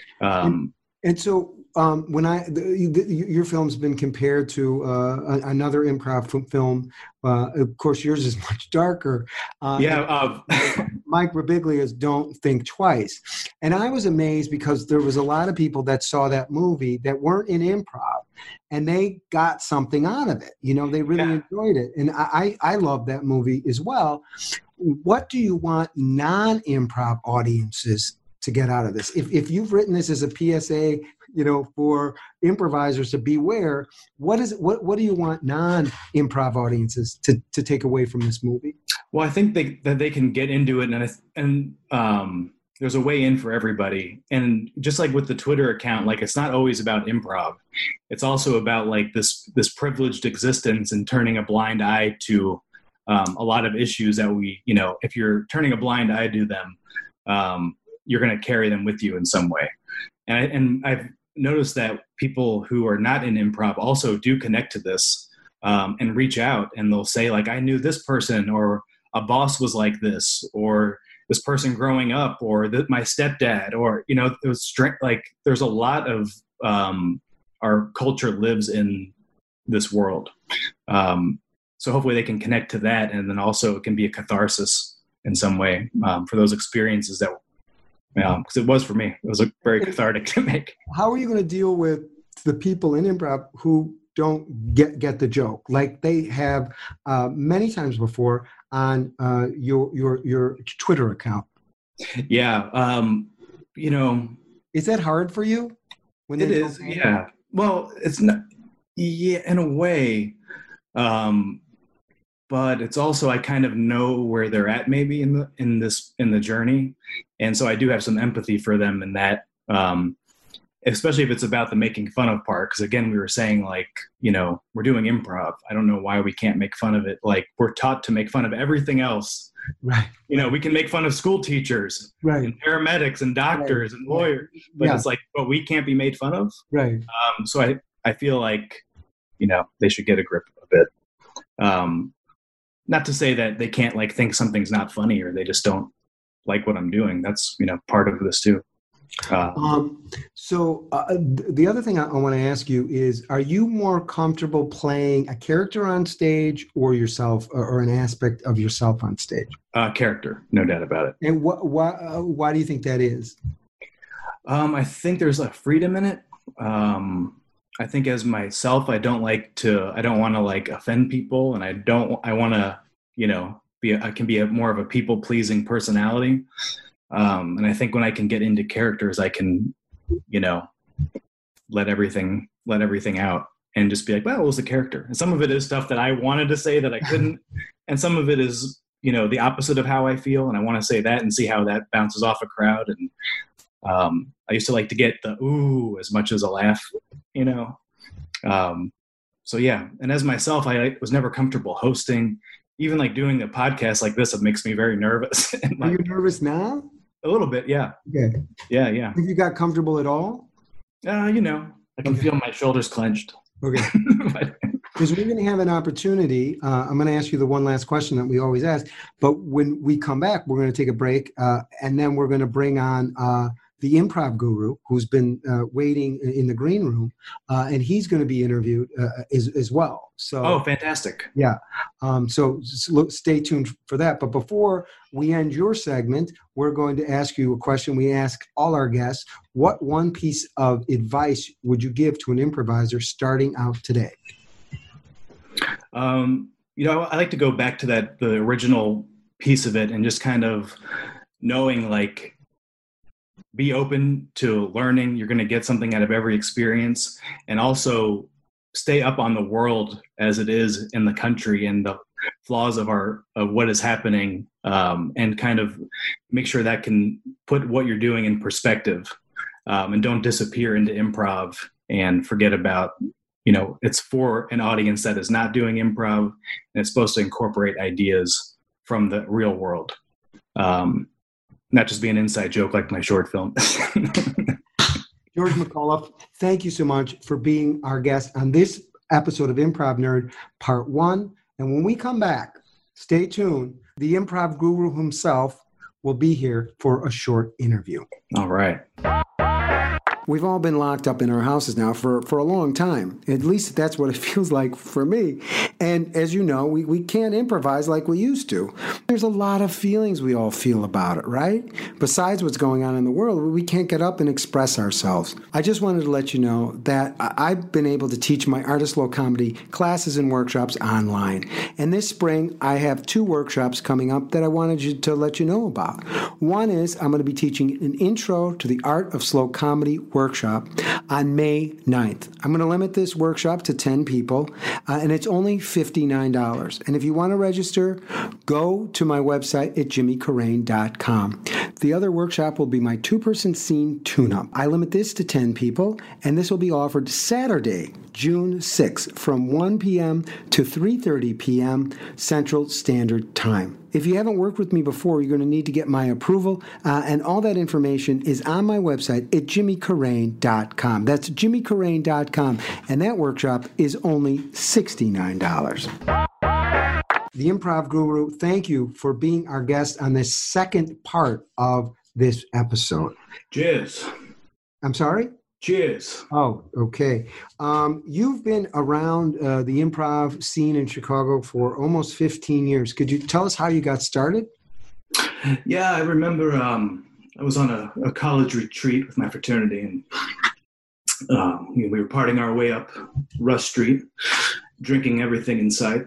Um, and, and so um, when I, the, the, your film's been compared to uh, another improv film. Uh, of course, yours is much darker. Uh, yeah. Uh, Mike Birbiglia's Don't Think Twice. And I was amazed because there was a lot of people that saw that movie that weren't in improv, and they got something out of it. You know, they really yeah. enjoyed it. And I, I love that movie as well. What do you want non-improv audiences to get out of this? If if you've written this as a P S A, you know, for improvisers to beware, what is what what do you want non-improv audiences to to take away from this movie? Well, I think they, that they can get into it, and and um, there's a way in for everybody. And just like with the Twitter account, like it's not always about improv. It's also about like this this privileged existence and turning a blind eye to um, a lot of issues that we, you know, if you're turning a blind eye to them, um, you're going to carry them with you in some way. And, I, and I've noticed that people who are not in improv also do connect to this um, and reach out, and they'll say like, I knew this person, or a boss was like this, or this person growing up, or the, my stepdad, or, you know, it was strength. Like there's a lot of um, our culture lives in this world. Um, so hopefully they can connect to that. And then also it can be a catharsis in some way um, for those experiences that, um, cause it was for me, it was a very cathartic to make. How are you going to deal with the people in improv who don't get, get the joke? Like they have uh, many times before on uh, your, your, your Twitter account. Yeah. Um, you know, is that hard for you? When it is. Yeah. Well, it's not, yeah, in a way. Um, but it's also, I kind of know where they're at maybe in the, in this, in the journey. And so I do have some empathy for them in that, um, especially if it's about the making fun of part. Cause again, we were saying like, you know, we're doing improv. I don't know why we can't make fun of it. Like we're taught to make fun of everything else. Right. You know, we can make fun of school teachers, right, and paramedics and doctors, right, and lawyers, but yeah. It's like, but we can't be made fun of. Right. Um, so I, I feel like, you know, they should get a grip a bit. Um, not to say that they can't like think something's not funny or they just don't like what I'm doing. That's, you know, part of this too. Uh, um, so uh, the other thing I, I want to ask you is, are you more comfortable playing a character on stage or yourself, or, or an aspect of yourself on stage? Uh, character, no doubt about it. And wh- why, uh, why do you think that is? Um, I think there's a freedom in it. Um, I think as myself, I don't like to, I don't want to like offend people, and I don't, I want to, you know, be, a, I can be a more of a people pleasing personality. Um, and I think when I can get into characters, I can, you know, let everything, let everything out and just be like, well, it was a character. And some of it is stuff that I wanted to say that I couldn't. And some of it is, you know, the opposite of how I feel. And I want to say that and see how that bounces off a crowd. And um, I used to like to get the ooh as much as a laugh. you know. Um, so yeah, and as myself, I was never comfortable hosting. Even like doing a podcast like this, it makes me very nervous. And Are like, you nervous now? a little bit, yeah, Okay. yeah, yeah. Have you got comfortable at all? Uh, you know, I can Okay. feel my shoulders clenched. Okay. But- Because we're going to have an opportunity. Uh, I'm going to ask you the one last question that we always ask. But when we come back, we're going to take a break, uh, and then we're going to bring on uh, the improv guru who's been uh, waiting in the green room, uh, and he's going to be interviewed uh, as, as well. So, oh, fantastic. yeah. Um, so s- look, stay tuned for that. But before we end your segment, we're going to ask you a question we ask all our guests. What one piece of advice would you give to an improviser starting out today? Um, you know, I like to go back to that, the original piece of it, and just kind of knowing, like, be open to learning. You're going to get something out of every experience, and also stay up on the world as it is in the country and the flaws of our, of what is happening. Um, and kind of make sure that can put what you're doing in perspective, um, and don't disappear into improv and forget about, you know, it's for an audience that is not doing improv, and it's supposed to incorporate ideas from the real world. Um, not just be an inside joke like my short film. George McAuliffe, thank you so much for being our guest on this episode of Improv Nerd Part One. And when we come back, stay tuned. The improv guru himself will be here for a short interview. All right. We've all been locked up in our houses now for, for a long time. At least that's what it feels like for me. And as you know, we, we can't improvise like we used to. There's a lot of feelings we all feel about it, right? Besides what's going on in the world, we can't get up and express ourselves. I just wanted to let you know that I've been able to teach my Artist Low Comedy classes and workshops online. And this spring, I have two workshops coming up that I wanted you to let you know about. One is I'm going to be teaching an Intro to the Art of Slow Comedy workshop on May ninth. I'm going to limit this workshop to ten people, uh, and it's only fifty-nine dollars. And if you want to register, go to my website at jimmy carrane dot com. The other workshop will be my two-person scene tune-up. I limit this to ten people, and this will be offered Saturday, June sixth, from one p.m. to three thirty p.m. Central Standard Time. If you haven't worked with me before, you're going to need to get my approval, uh, and all that information is on my website at jimmy carrane dot com. That's jimmy carrane dot com, and that workshop is only sixty-nine dollars. The Improv Guru, thank you for being our guest on this second part of this episode. Cheers. I'm sorry? Cheers. Oh, okay. Um, you've been around uh, the improv scene in Chicago for almost fifteen years. Could you tell us how you got started? Yeah, I remember um, I was on a, a college retreat with my fraternity, and um, you know, we were partying our way up Rush Street, drinking everything in sight.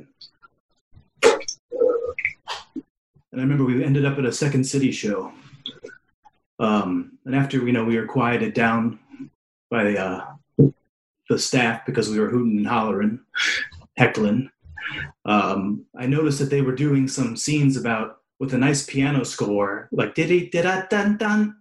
And I remember we ended up at a Second City show. Um, and after, you know, we were quieted down by uh, the staff because we were hooting and hollering, heckling. Um, I noticed that they were doing some scenes about, with a nice piano score, like diddy dida dun dun,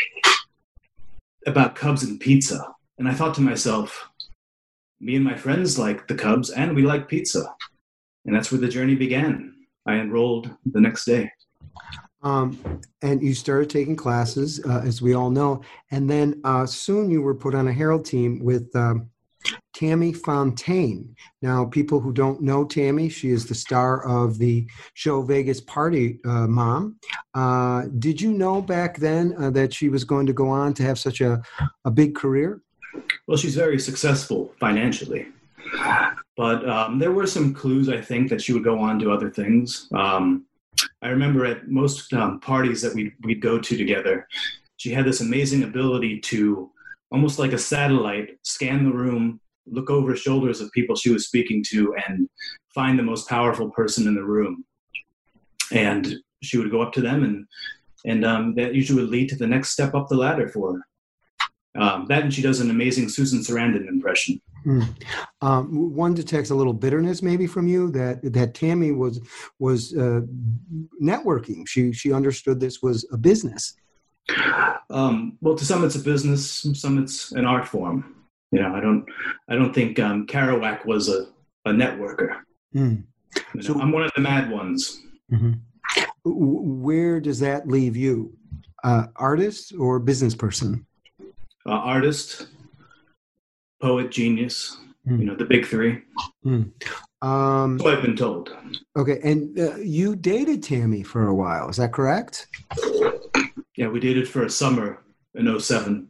about Cubs and pizza. And I thought to myself, me and my friends like the Cubs and we like pizza. And that's where the journey began. I enrolled the next day. Um, and you started taking classes, uh, as we all know. And then uh, soon you were put on a Herald team with um, Tammy Fontaine. Now, people who don't know Tammy, she is the star of the show Vegas Party uh, Mom. Uh, did you know back then uh, that she was going to go on to have such a, a big career? Well, she's very successful financially. But um, there were some clues, I think, that she would go on to other things. Um, I remember at most um, parties that we'd, we'd go to together, she had this amazing ability to, almost like a satellite, scan the room, look over shoulders of people she was speaking to, and find the most powerful person in the room. And she would go up to them, and, and um, that usually would lead to the next step up the ladder for her. Um, that and she does an amazing Susan Sarandon impression. Hmm. Um, one detects a little bitterness maybe from you that that Tammy was was uh, networking. She she understood this was a business. Um, well, to some it's a business, some it's an art form. You know, I don't, I don't think um, Kerouac was a, a networker. Mm. You know, So- I'm one of the mad ones. Mm-hmm. Where does that leave you? Uh, artist or business person? Uh, artist, poet, genius. Mm. You know, the big three. Mm. Um, So I've been told. okay, and uh, you dated Tammy for a while, is that correct? Yeah, we dated for a summer in oh seven.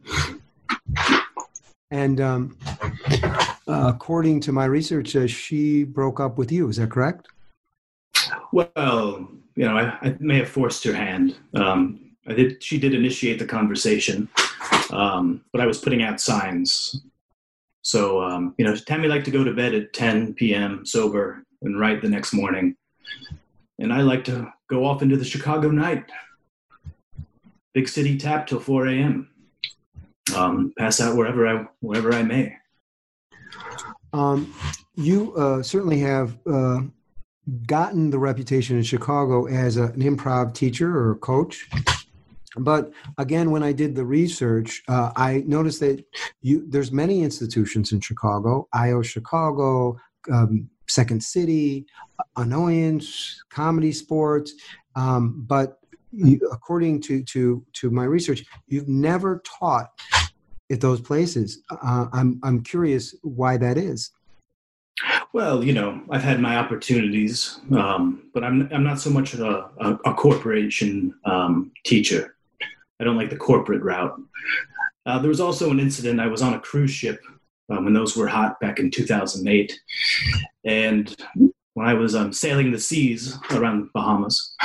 And um, uh, according to my research, uh, she broke up with you, is that correct? Well, you know, I, I may have forced her hand. Um, I did. She did initiate the conversation, um, but I was putting out signs. So, um, you know, Tammy liked to go to bed at ten p.m. sober and write the next morning, and I like to go off into the Chicago night, big city tap till four a.m. Um, pass out wherever I wherever I may. Um, you uh, certainly have uh, gotten the reputation in Chicago as a, an improv teacher or coach. But again, when I did the research, uh, I noticed that you there's many institutions in Chicago, I O Chicago, um, Second City, Annoyance, Comedy Sports. Um, but you, according to, to, to my research, you've never taught at those places. Uh, I'm, I'm curious why that is. Well, you know, I've had my opportunities, um, but I'm I'm not so much a, a, a corporation um, teacher. I don't like the corporate route. Uh, there was also an incident. I was on a cruise ship um, when those were hot back in two thousand eight, and when I was um, sailing the seas around Bahamas,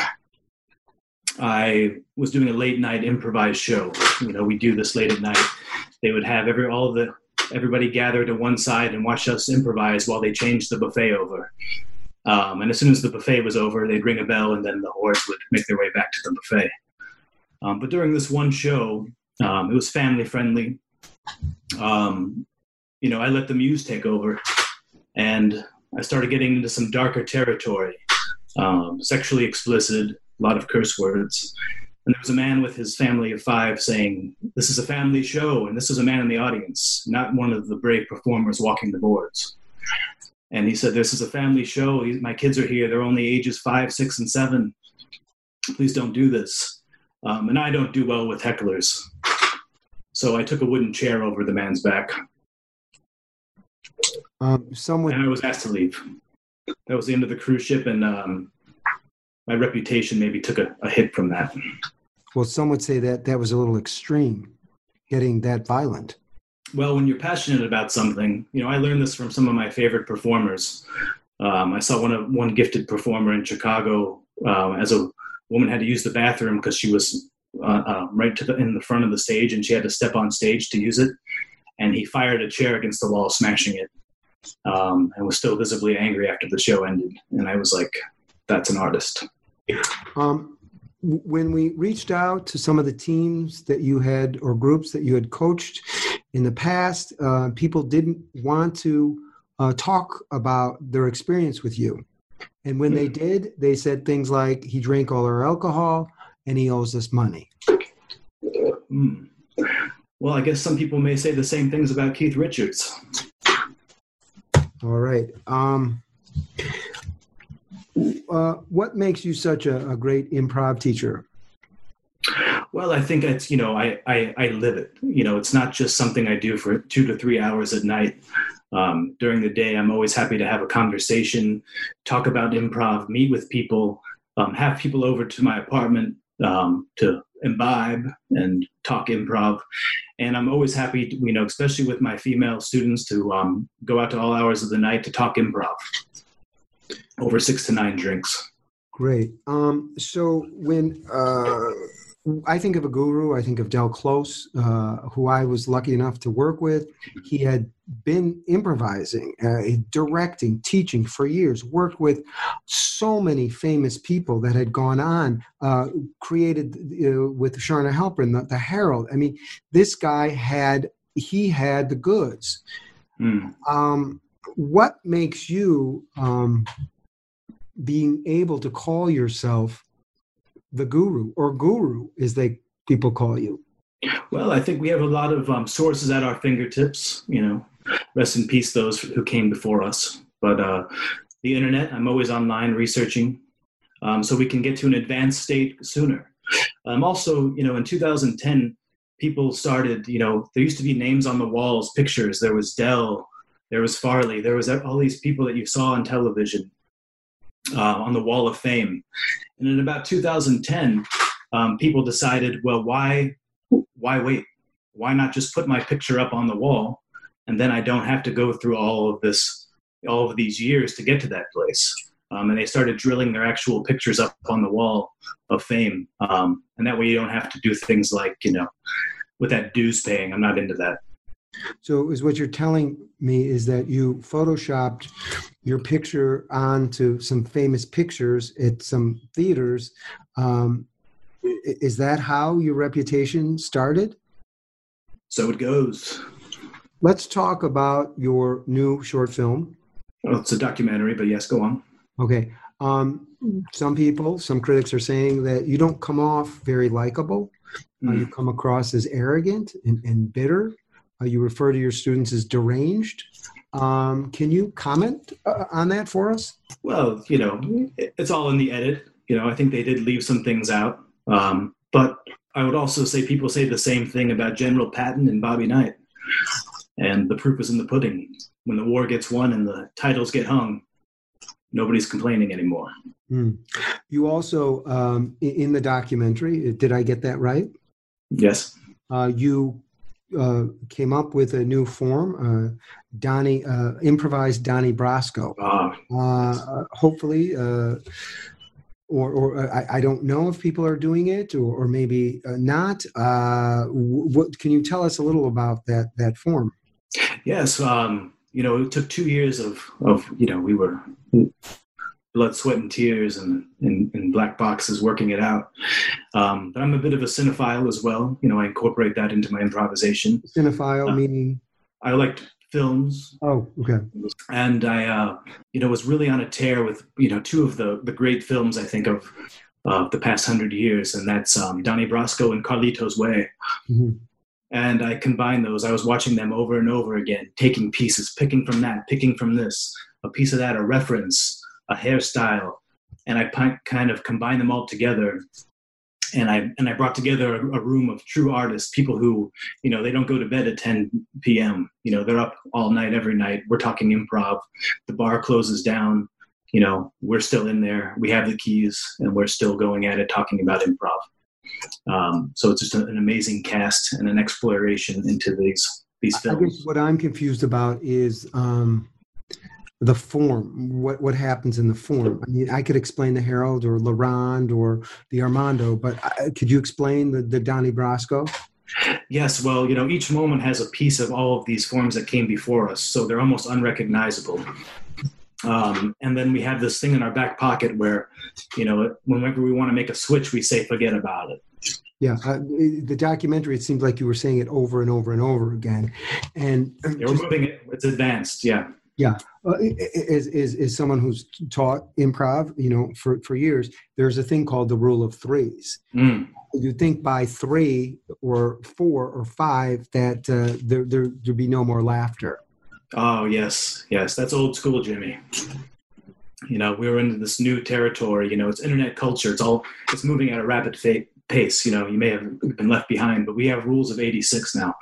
I was doing a late night improvised show. You know, we do this late at night. They would have every all of the everybody gather to one side and watch us improvise while they changed the buffet over. Um, and as soon as the buffet was over, they'd ring a bell and then the hordes would make their way back to the buffet. Um, but during this one show, um, it was family friendly. Um, you know, I let the muse take over and I started getting into some darker territory, um, sexually explicit, a lot of curse words. And there was a man with his family of five saying, "This is a family show, and this is a man in the audience, not one of the brave performers walking the boards." And he said, "This is a family show. My kids are here. They're only ages five, six, and seven. Please don't do this." Um, and I don't do well with hecklers. So I took a wooden chair over the man's back, Um, someone, and I was asked to leave. That was the end of the cruise ship, and um, my reputation maybe took a, a hit from that. well, some would say that that was a little extreme, getting that violent. Well, when you're passionate about something, you know, I learned this from some of my favorite performers. Um, I saw one of one gifted performer in Chicago um, as a woman had to use the bathroom because she was uh, uh, right to the in the front of the stage, and she had to step on stage to use it. And he fired a chair against the wall, smashing it, um, and was still visibly angry after the show ended. And I was like, "That's an artist." Um, w- when we reached out to some of the teams that you had or groups that you had coached in the past, uh, people didn't want to uh, talk about their experience with you. And when they did, they said things like, he drank all our alcohol and he owes us money. Mm. Well, I guess some people may say the same things about Keith Richards. All right. Um, uh, what makes you such a, a great improv teacher? Well, I think it's, you know, I, I, I live it. You know, it's not just something I do for two to three hours at night. Um, during the day, I'm always happy to have a conversation, talk about improv, meet with people, um, have people over to my apartment um, to imbibe and talk improv. And I'm always happy, to, you know, especially with my female students, to um, go out to all hours of the night to talk improv over six to nine drinks. Great. Um, so when uh, I think of a guru, I think of Del Close, uh, who I was lucky enough to work with. He had been improvising, uh, directing, teaching for years, worked with so many famous people that had gone on, uh, created uh, with Sharna Halpern, the, the Herald. I mean, this guy had, he had the goods. Mm. Um, what makes you um, being able to call yourself the guru, or guru as they people call you? Well, I think we have a lot of um, sources at our fingertips. You know, rest in peace those who came before us. But uh, the internet, I'm always online researching, um, so we can get to an advanced state sooner. Um, also, you know, in two thousand ten, people started, you know, there used to be names on the walls, pictures. There was Dell, there was Farley, there was all these people that you saw on television uh, on the Wall of Fame. And in about two thousand ten, um, people decided, well, why, why wait? Why not just put my picture up on the wall, and then I don't have to go through all of this, all of these years to get to that place? Um, and they started drilling their actual pictures up on the Wall of Fame. Um, and that way you don't have to do things like, you know, with that dues paying. I'm not into that. So is what you're telling me is that you photoshopped your picture onto some famous pictures at some theaters. Um, is that how your reputation started? So it goes. Let's talk about your new short film. Well, it's a documentary, but yes, go on. Okay. Um, some people, some critics are saying that you don't come off very likable. Uh, you come across as arrogant and, and bitter. Uh, you refer to your students as deranged. Um, can you comment uh, on that for us? Well, you know, it's all in the edit. You know, I think they did leave some things out. Um, but I would also say people say the same thing about General Patton and Bobby Knight. And the proof is in the pudding. When the war gets won and the titles get hung, nobody's complaining anymore. Mm. You also, um, in the documentary, did I get that right? Yes. Uh, you uh, came up with a new form, uh, Donnie, uh, improvised Donnie Brasco. Uh, Uh, hopefully, uh, or, or I, I don't know if people are doing it, or, or maybe uh, not. Uh, what can you tell us a little about that that form? yes. Um, you know, it took two years of, of you know, we were blood, sweat, and tears and in, in black boxes working it out. Um, but I'm a bit of a cinephile as well. You know, I incorporate that into my improvisation. Cinephile Uh, meaning? I liked films. Oh, okay. And I, uh, you know, was really on a tear with, you know, two of the, the great films I think of uh, the past hundred years. And that's um, Donnie Brasco and Carlito's Way. Mm-hmm. And I combined those. I was watching them over and over again, taking pieces, picking from that, picking from this, a piece of that, a reference, a hairstyle. And I pi- kind of combined them all together. And I and I brought together a, a room of true artists, people who, you know, they don't go to bed at ten p.m. You know, they're up all night, every night. We're talking improv. The bar closes down. You know, we're still in there. We have the keys, and we're still going at it, talking about improv. Um, so it's just a, an amazing cast and an exploration into these these I films. guess what I'm confused about is um, the form. What what happens in the form? I mean, I could explain the Harold or LaRonde or the Armando, but I, could you explain the, the Donnie Brasco? Yes, well, you know, each moment has a piece of all of these forms that came before us, so they're almost unrecognizable. Um, and then we have this thing in our back pocket where, you know, whenever we want to make a switch, we say, forget about it. Yeah, uh, the documentary, it seems like you were saying it over and over and over again. And Yeah, we're moving it. It's advanced, yeah. Yeah, uh, as, as, as someone who's taught improv, you know, for, for years, there's a thing called the rule of threes. Mm. You think by three or four or five that uh, there, there, there'd be no more laughter. Oh, yes, yes. That's old school, Jimmy. You know, we're into this new territory. You know, it's internet culture. It's all, it's moving at a rapid fa- pace. You know, you may have been left behind, but we have rules of eighty-six now.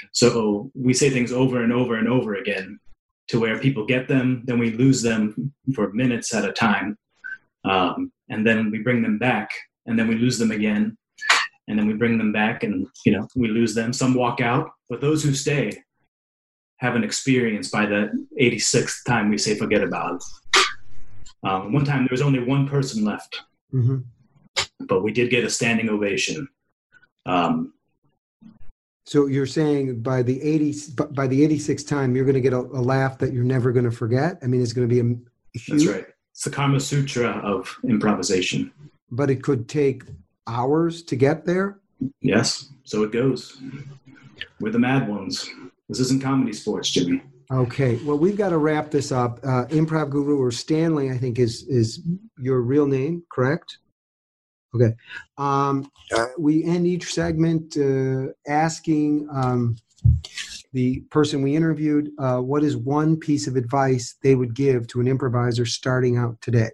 So we say things over and over and over again to where people get them, then we lose them for minutes at a time. Um, and then we bring them back, and then we lose them again. And then we bring them back, and, you know, we lose them. Some walk out, but those who stay have an experience by the eighty-sixth time we say forget about it. Um, one time there was only one person left, Mm-hmm. but we did get a standing ovation. Um, So you're saying by the eighty by the eighty-sixth time, you're going to get a, a laugh that you're never going to forget. I mean, it's going to be a huge. that's right. It's the Kama Sutra of improvisation. But it could take hours to get there. Yes, so it goes. We're the mad ones. This isn't comedy sports, Jimmy. Okay, well, we've got to wrap this up. Uh, Improv Guru, or Stanley, I think is is your real name, correct? Okay. Um, uh, we end each segment uh, asking um, the person we interviewed, uh, what is one piece of advice they would give to an improviser starting out today?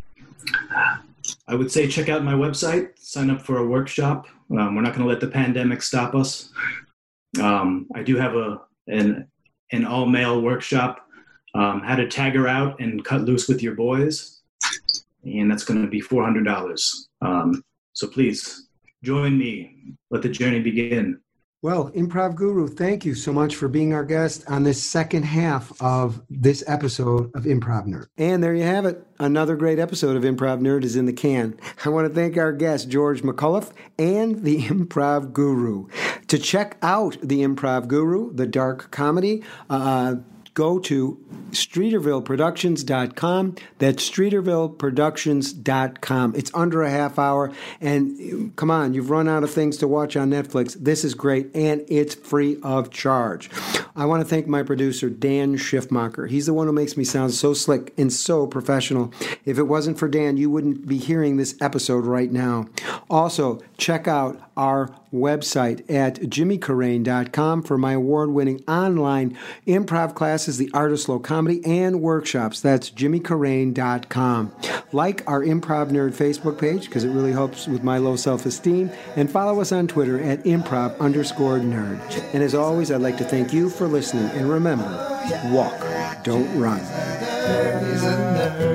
I would say check out my website, sign up for a workshop. Um, we're not going to let the pandemic stop us. Um, I do have a an, an all-male workshop, um, how to tagger out and cut loose with your boys, and that's going to be four hundred dollars. Um, so please join me. Let the journey begin. Well, Improv Guru, thank you so much for being our guest on this second half of this episode of Improv Nerd. And there you have it. Another great episode of Improv Nerd is in the can. I want to thank our guest, George McCullough, and the Improv Guru. To check out the Improv Guru, the dark comedy, uh, go to streeterville productions dot com. That's streeterville productions dot com. It's under a half hour. And come on, you've run out of things to watch on Netflix. This is great, and it's free of charge. I want to thank my producer, Dan Schiffmacher. He's the one who makes me sound so slick and so professional. If it wasn't for Dan, you wouldn't be hearing this episode right now. Also, check out our website at jimmy carrane dot com for my award-winning online improv classes, The Art of Slow Comedy, and workshops. That's jimmy carrane dot com. Like our Improv Nerd Facebook page, because it really helps with my low self-esteem, and follow us on Twitter at improv underscore nerd. And as always, I'd like to thank you for listening, and remember, walk, don't run. He's a nerd.